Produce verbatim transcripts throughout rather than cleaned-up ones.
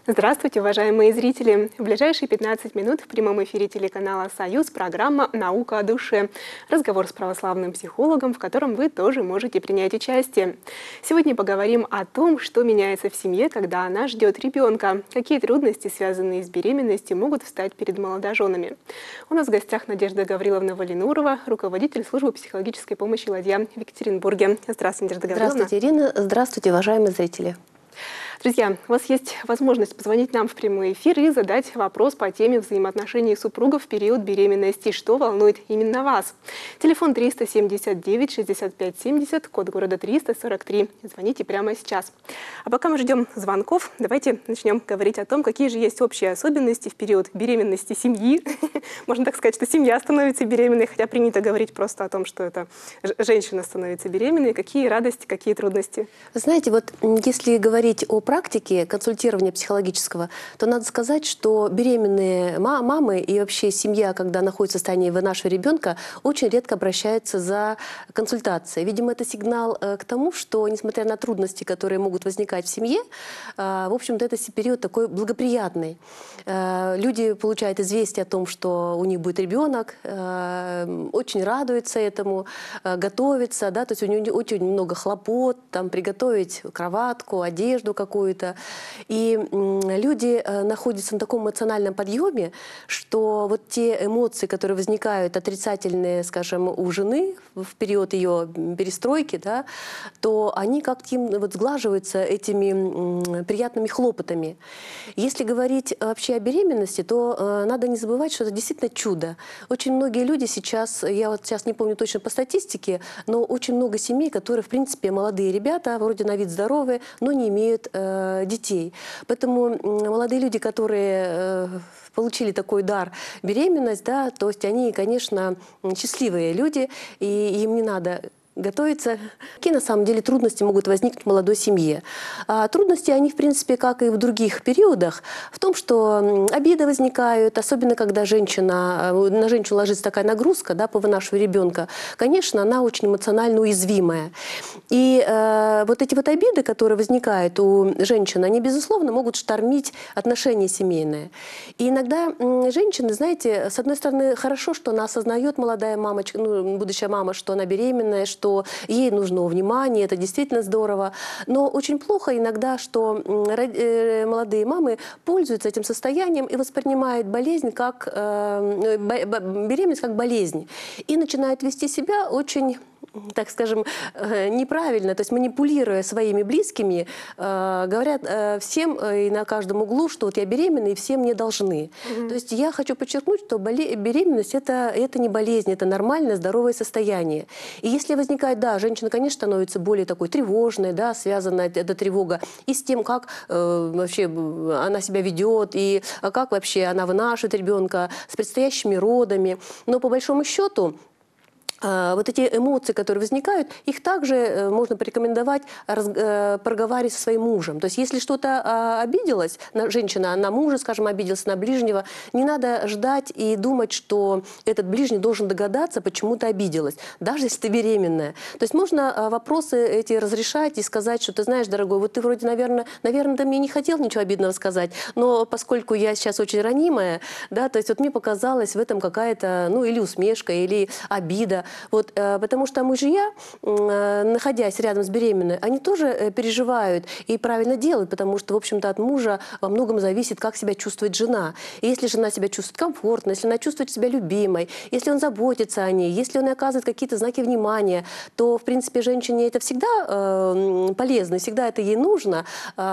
Здравствуйте, уважаемые зрители! В ближайшие пятнадцать минут в прямом эфире телеканала «Союз» программа «Наука о душе». Разговор с православным психологом, в котором вы тоже можете принять участие. Сегодня поговорим о том, что меняется в семье, когда она ждет ребенка, какие трудности, связанные с беременностью, могут встать перед молодоженами. У нас в гостях Надежда Гавриловна Валинурова, руководитель службы психологической помощи «Ладья» в Екатеринбурге. Здравствуйте, Надежда Гавриловна. Здравствуйте, Ирина. Здравствуйте, уважаемые зрители. Друзья, у вас есть возможность позвонить нам в прямой эфир и задать вопрос по теме взаимоотношений супругов в период беременности. Что волнует именно вас? Телефон триста семьдесят девять шестьдесят пять семьдесят, код города триста сорок три. Звоните прямо сейчас. А пока мы ждем звонков, давайте начнем говорить о том, какие же есть общие особенности в период беременности семьи. Можно так сказать, что семья становится беременной, хотя принято говорить просто о том, что это женщина становится беременной. Какие радости, какие трудности? Вы знаете, вот если говорить о практике консультирования психологического, то надо сказать, что беременные мамы и вообще семья, когда находится в состоянии вынашивания ребенка, очень редко обращаются за консультацией. Видимо, это сигнал к тому, что, несмотря на трудности, которые могут возникать в семье, в общем-то, это период такой благоприятный. Люди получают известие о том, что у них будет ребенок, очень радуются этому, готовятся, да, то есть у них очень много хлопот, там, приготовить кроватку, одежду какую-то. И люди находятся на таком эмоциональном подъеме, что вот те эмоции, которые возникают отрицательные, скажем, у жены в период ее перестройки, да, то они как-то вот сглаживаются этими приятными хлопотами. Если говорить вообще о беременности, то надо не забывать, что это действительно чудо. Очень многие люди сейчас, я вот сейчас не помню точно по статистике, но очень много семей, которые, в принципе, молодые ребята, вроде на вид здоровые, но не имеют э, детей. Поэтому молодые люди, которые э, получили такой дар беременность, да, то есть они, конечно, счастливые люди, и им не надо готовиться. Какие на самом деле трудности могут возникнуть в молодой семье? А трудности, они, в принципе, как и в других периодах, в том, что обиды возникают, особенно когда женщина, на женщину ложится такая нагрузка, да, по вынашиванию ребенка. Конечно, она очень эмоционально уязвимая. И э, вот эти вот обиды, которые возникают у женщин, они, безусловно, могут штормить отношения семейные. И иногда женщины, знаете, с одной стороны, хорошо, что она осознает, молодая мамочка, ну, будущая мама, что она беременная, что что ей нужно внимание, это действительно здорово. Но очень плохо иногда, что молодые мамы пользуются этим состоянием и воспринимают болезнь как, беременность как болезнь. И начинают вести себя очень, так скажем, неправильно, то есть манипулируя своими близкими, говорят всем и на каждом углу, что вот я беременна и все мне должны. Mm-hmm. То есть я хочу подчеркнуть, что беременность это, это не болезнь, это нормальное, здоровое состояние. И если возникает, да, женщина, конечно, становится более такой тревожной, да, связана эта тревога и с тем, как э, вообще она себя ведет, и как вообще она вынашивает ребенка, с предстоящими родами. Но по большому счету, вот эти эмоции, которые возникают, их также можно порекомендовать проговаривать со своим мужем. То есть если что-то обиделось, женщина на мужа, скажем, обиделась, на ближнего, не надо ждать и думать, что этот ближний должен догадаться, почему ты обиделась, даже если ты беременная. То есть можно вопросы эти разрешать и сказать, что ты знаешь, дорогой, вот ты вроде, наверное, наверное, ты мне не хотел ничего обидного сказать, но поскольку я сейчас очень ранимая, да, то есть вот мне показалось в этом какая-то, ну, или усмешка, или обида. Вот, э, потому что мужья, э, находясь рядом с беременной, они тоже э, переживают и правильно делают, потому что, в общем-то, от мужа во многом зависит, как себя чувствует жена. И если жена себя чувствует комфортно, если она чувствует себя любимой, если он заботится о ней, если он оказывает какие-то знаки внимания, то, в принципе, женщине это всегда э, полезно, всегда это ей нужно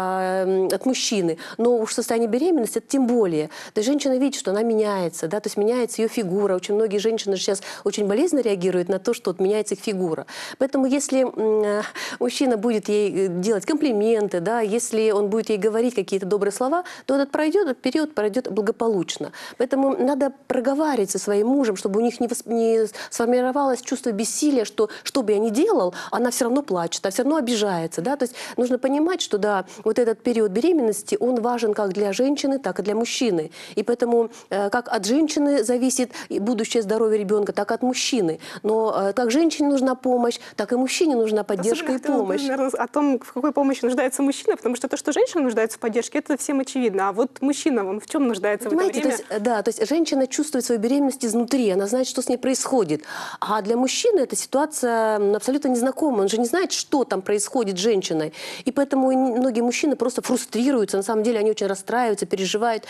э, от мужчины. Но уж в состоянии беременности это тем более. То есть женщина видит, что она меняется, да, то есть меняется ее фигура. Очень многие женщины сейчас очень болезненно реагируют на то, что вот меняется их фигура. Поэтому если э, мужчина будет ей делать комплименты, да, если он будет ей говорить какие-то добрые слова, то этот, пройдет, этот период пройдет благополучно. Поэтому надо проговаривать со своим мужем, чтобы у них не, восп... не сформировалось чувство бессилия, что что бы я ни делал, она все равно плачет, она все равно обижается. Да? То есть нужно понимать, что да, вот этот период беременности, он важен как для женщины, так и для мужчины. И поэтому э, как от женщины зависит будущее здоровье ребенка, так и от мужчины. Но как женщине нужна помощь, так и мужчине нужна поддержка Особенно и помощь. Наверное, о том, в какой помощи нуждается мужчина, потому что то, что женщина нуждается в поддержке, это всем очевидно. А вот мужчина, он в чем нуждается Понимаете, в это время? то есть, да, то есть женщина чувствует свою беременность изнутри, она знает, что с ней происходит. А для мужчины эта ситуация абсолютно незнакома. Он же не знает, что там происходит с женщиной. И поэтому многие мужчины просто фрустрируются. На самом деле они очень расстраиваются, переживают,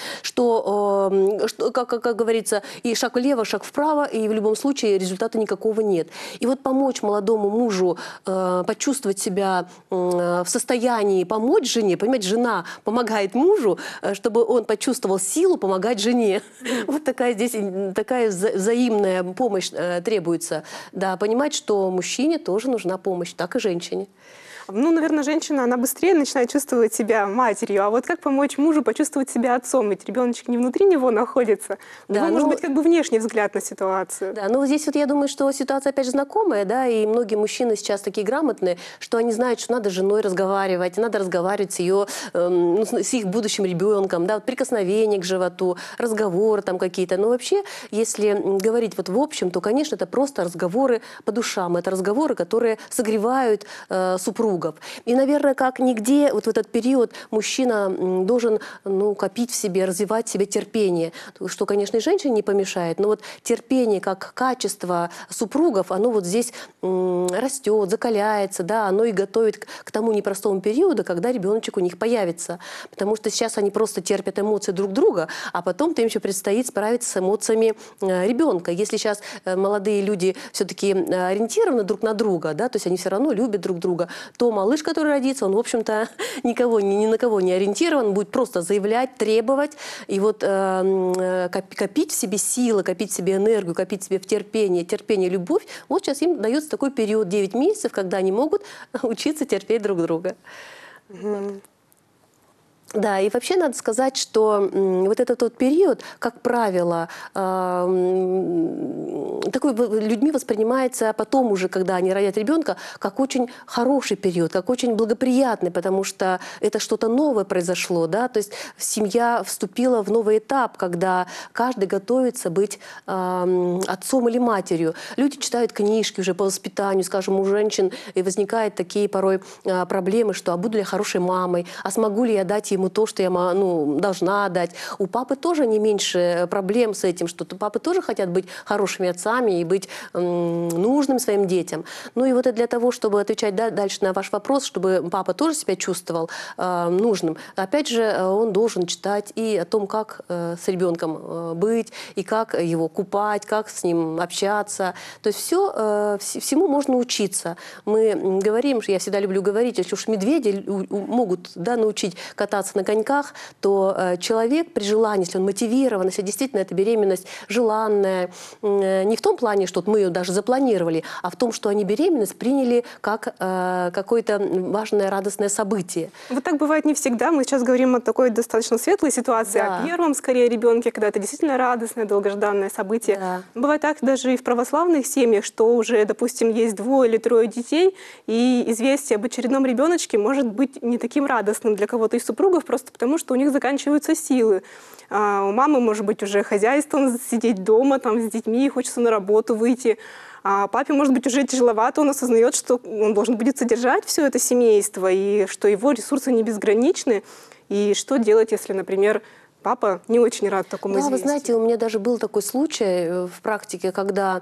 что, э, что как, как, как говорится, и шаг влево, шаг вправо, и в любом случае результата никакого нет. И вот помочь молодому мужу э, почувствовать себя э, в состоянии помочь жене, понимаете, жена помогает мужу, э, чтобы он почувствовал силу помогать жене. Вот такая здесь такая вза взаимная помощь э, требуется. Да, понимать, что мужчине тоже нужна помощь, так и женщине. Ну, наверное, женщина, она быстрее начинает чувствовать себя матерью. А вот как помочь мужу почувствовать себя отцом? Ведь ребеночек не внутри него находится. У Да, него, ну, может быть, как бы внешний взгляд на ситуацию. Да, ну здесь вот я думаю, что ситуация опять же знакомая, да, и многие мужчины сейчас такие грамотные, что они знают, что надо с женой разговаривать, надо разговаривать с ее, э, ну, с их будущим ребенком, да, вот прикосновение к животу, разговоры там какие-то. Но вообще, если говорить вот в общем, то, конечно, это просто разговоры по душам, это разговоры, которые согревают э, супругов. И, наверное, как нигде вот в этот период мужчина должен, ну, копить в себе, развивать в себе терпение, что, конечно, и женщине не помешает, но вот терпение как качество супругов, оно вот здесь растет, закаляется, да, оно и готовит к, к тому непростому периоду, когда ребеночек у них появится. Потому что сейчас они просто терпят эмоции друг друга, а потом-то им еще предстоит справиться с эмоциями ребенка. Если сейчас молодые люди все-таки ориентированы друг на друга, да, то есть они все равно любят друг друга, то малыш, который родится, он, в общем-то, никого, ни, ни на кого не ориентирован, будет просто заявлять, требовать, и вот э, копить в себе силы, копить в себе энергию, копить в себе в терпение, терпение, любовь. Вот сейчас им дается такой период девять месяцев, когда они могут учиться терпеть друг друга. Mm. Да, и вообще надо сказать, что вот этот вот период, как правило, э, такой людьми воспринимается потом уже, когда они родят ребенка, как очень хороший период, как очень благоприятный, потому что это что-то новое произошло, да, то есть семья вступила в новый этап, когда каждый готовится быть э, отцом или матерью. Люди читают книжки уже по воспитанию, скажем, у женщин и возникают такие порой э, проблемы, что а буду ли я хорошей мамой, а смогу ли я дать ему то, что я, ну, должна дать. У папы тоже не меньше проблем с этим, что папы тоже хотят быть хорошими отцами и быть м, нужным своим детям. Ну и вот это для того, чтобы отвечать, да, дальше на ваш вопрос, чтобы папа тоже себя чувствовал э, нужным, опять же, он должен читать и о том, как э, с ребенком э, быть, и как его купать, как с ним общаться. То есть все, э, всему можно учиться. Мы говорим, я всегда люблю говорить, если уж медведи могут, да, научить кататься на коньках, то э, человек при желании, если он мотивирован, если действительно эта беременность желанная, э, не в том плане, что мы ее даже запланировали, а в том, что они беременность приняли как э, какое-то важное радостное событие. Вот так бывает не всегда. Мы сейчас говорим о такой достаточно светлой ситуации, да, о первом, скорее, ребенке, когда это действительно радостное, долгожданное событие. Да. Бывает так даже и в православных семьях, что уже, допустим, есть двое или трое детей, и известие об очередном ребеночке может быть не таким радостным для кого-то из супругов, просто потому что у них заканчиваются силы. А у мамы, может быть, уже хозяйством сидеть дома, там, с детьми, хочется на работу выйти. А папе, может быть, уже тяжеловато, он осознает, что он должен будет содержать все это семейство, и что его ресурсы не безграничны. И что делать, если, например, папа не очень рад такому известию? Да, вы знаете, у меня даже был такой случай в практике, когда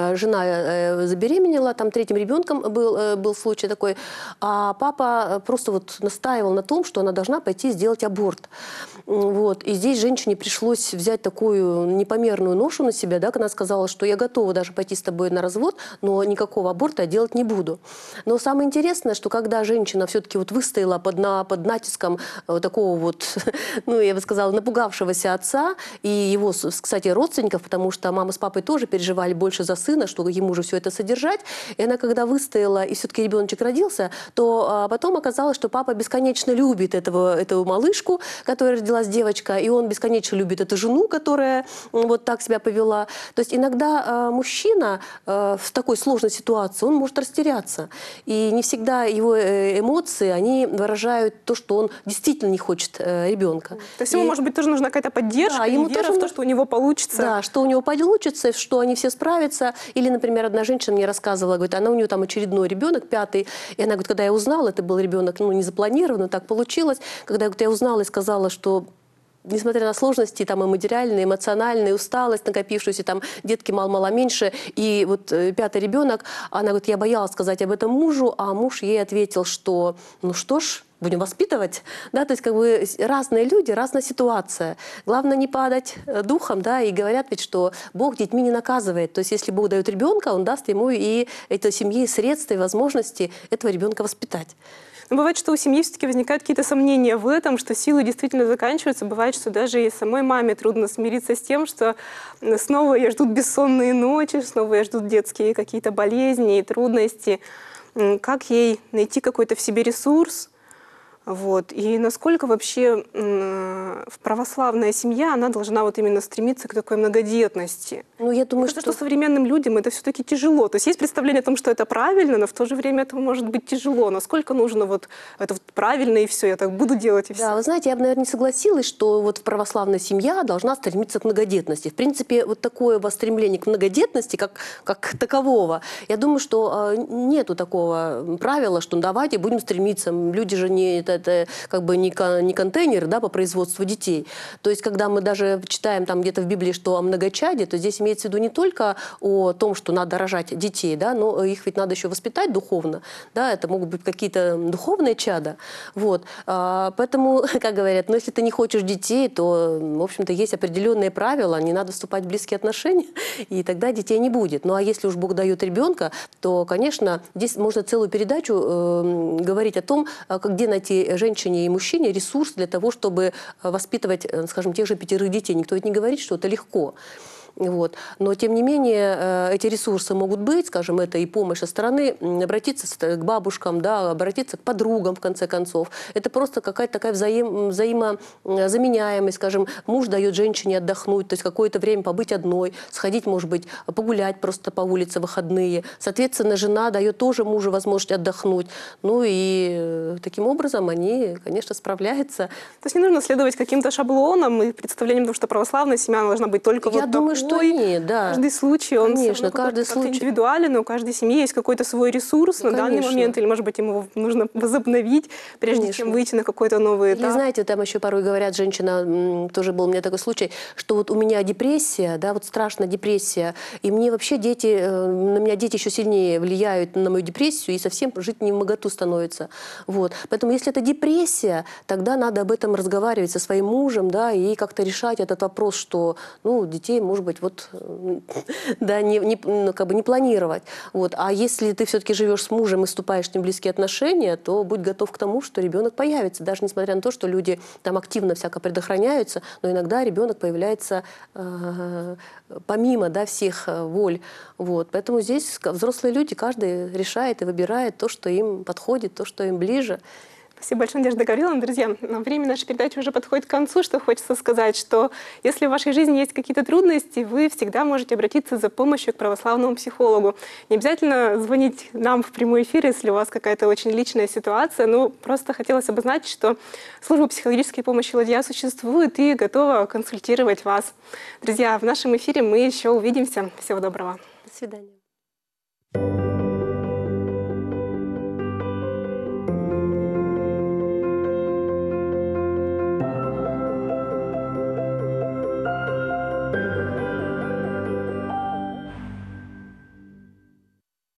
жена забеременела, там третьим ребенком был, был случай такой, а папа просто вот настаивал на том, что она должна пойти сделать аборт. Вот. И здесь женщине пришлось взять такую непомерную ношу на себя, да, когда она сказала, что я готова даже пойти с тобой на развод, но никакого аборта я делать не буду. Но самое интересное, что когда женщина все-таки вот выстояла под, на, под натиском вот такого вот, ну, я бы сказала, напугавшегося отца и его, кстати, родственников, потому что мама с папой тоже переживали больше за сына, что ему же все это содержать. И она, когда выстояла, и все-таки ребеночек родился, то а, потом оказалось, что папа бесконечно любит этого, эту малышку, которая родилась девочка, и он бесконечно любит эту жену, которая вот так себя повела. То есть иногда а, мужчина а, в такой сложной ситуации, он может растеряться. И не всегда его эмоции, они выражают то, что он действительно не хочет а, ребенка. То есть ему, и... может быть, быть, тоже нужна какая-то поддержка, Да, и ему вера тоже в то, нужно- что у него получится. Да, что у него получится, что они все справятся. Или, например, одна женщина мне рассказывала, говорит, она у нее там очередной ребенок, пятый, и она говорит, когда я узнала, это был ребенок, ну, не запланированно, так получилось, когда говорит, я узнала и сказала, что несмотря на сложности, там и материальные, эмоциональные, усталость накопившуюся, там детки мало-мало меньше, и вот э, пятый ребенок, она говорит, я боялась сказать об этом мужу, а муж ей ответил, что ну что ж, будем воспитывать, да, то есть как бы разные люди, разная ситуация. Главное не падать э, духом, да, и говорят ведь, что Бог детьми не наказывает, то есть если Бог дает ребенка, Он даст ему и этой семье средства и возможности этого ребенка воспитать. Но бывает, что у семьи все-таки возникают какие-то сомнения в этом, что силы действительно заканчиваются. Бывает, что даже и самой маме трудно смириться с тем, что снова ее ждут бессонные ночи, снова ее ждут детские какие-то болезни и трудности. Как ей найти какой-то в себе ресурс? Вот. И насколько вообще в православная семья, она должна вот именно стремиться к такой многодетности? Ну, я думаю, Мне кажется, что... что современным людям это все-таки тяжело. То есть есть представление о том, что это правильно, но в то же время это может быть тяжело. Насколько нужно вот это вот правильно и все, я так буду делать и все. Да, вы знаете, я бы, наверное, не согласилась, что вот православная семья должна стремиться к многодетности. В принципе, вот такое вот стремление к многодетности, как, как такового, я думаю, что э, нету такого правила, что давайте будем стремиться. Люди же не, это, это как бы не, не контейнеры, да, по производству детей. То есть, когда мы даже читаем там где-то в Библии, что о многочаде, то здесь имеется в виду не только о том, что надо рожать детей, да, но их ведь надо еще воспитать духовно. Да, это могут быть какие-то духовные чада. Вот. А, поэтому, как говорят, ну, если ты не хочешь детей, то, в общем-то, есть определенные правила, не надо вступать в близкие отношения, и тогда детей не будет. Ну, а если уж Бог дает ребенка, то, конечно, здесь можно целую передачу э, говорить о том, где найти женщине и мужчине ресурс для того, чтобы воспитывать, скажем, тех же пятерых детей. Никто ведь не говорит, что это легко. Вот. Но, тем не менее, эти ресурсы могут быть, скажем, это и помощь со стороны, обратиться к бабушкам, да, обратиться к подругам, в конце концов. Это просто какая-то такая взаим, взаимозаменяемость, скажем, муж дает женщине отдохнуть, то есть какое-то время побыть одной, сходить, может быть, погулять просто по улице в выходные. Соответственно, жена дает тоже мужу возможность отдохнуть. Ну и таким образом они, конечно, справляются. То есть не нужно следовать каким-то шаблонам и представлениям, потому что православная семья должна быть только Я вот думаю, такой. что нет, да. Каждый случай, он Конечно, каждый случай индивидуален, у каждой семьи есть какой-то свой ресурс ну, на данный момент, или, может быть, ему нужно возобновить, прежде конечно. чем выйти на какой-то новый этап. Или, знаете, там еще порой говорят, женщина, тоже был у меня такой случай, что вот у меня депрессия, да, вот страшная депрессия, и мне вообще дети, на меня дети еще сильнее влияют на мою депрессию, и совсем жить не вмоготу становится. Вот. Поэтому, если это депрессия, тогда надо об этом разговаривать со своим мужем, да, и как-то решать этот вопрос, что, ну, детей, может быть, вот, да, не, не, ну, как бы не планировать. Вот. А если ты все-таки живешь с мужем и вступаешь с ним в близкие отношения, то будь готов к тому, что ребенок появится. Даже несмотря на то, что люди там активно всяко предохраняются, но иногда ребенок появляется э, помимо, да, всех воль. Вот. Поэтому здесь взрослые люди, каждый решает и выбирает то, что им подходит, то, что им ближе. Спасибо большое, Надежда Гавриловна. Друзья, время нашей передачи уже подходит к концу. Что хочется сказать, что если в вашей жизни есть какие-то трудности, вы всегда можете обратиться за помощью к православному психологу. Не обязательно звонить нам в прямой эфир, если у вас какая-то очень личная ситуация. Ну, просто хотелось обозначить, что служба психологической помощи «Ладья» существует и готова консультировать вас. Друзья, в нашем эфире мы еще увидимся. Всего доброго. До свидания.